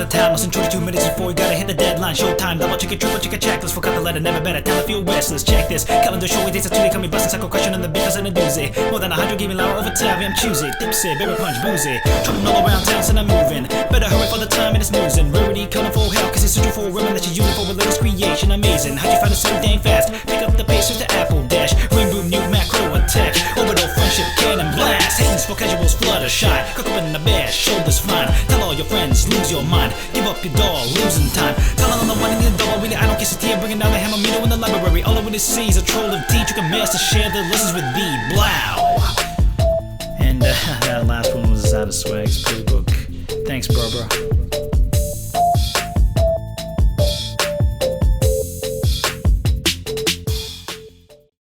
of town, less than 22 minutes before you gotta hit the deadline. Showtime, double check it, triple check it, checklist. Forgot the letter, never better. Tell if you're restless. Check this calendar, show dates. That's coming, busting, psycho question on the because in a doozy. More than 100 giving loud over time. I'm choosy, tipsy, berry punch, boozy. Trouble all around town, so I'm moving. Better hurry for the time and it's snoozing. Rarity coming for hell, cause it's such for women that you're using for a latest creation. Amazing, how'd you find it so dang fast? Pick up the pace with the Apple Dash. Ring boom, new macro attack. Orbital friendship, cannon blast. Hatings for casuals, flutter shine. Cook up in the bed, shoulders fine. Tell all your friends, lose your mind. Give up your doll, losing time. Tell all the one in the door, really I don't kiss a tear. Bringing down the hammer, meter in the library. All over the seas, a troll of teach. You can master, share the lessons with thee. Blow. And that last one was out of Swag's playbook. Thanks, bro.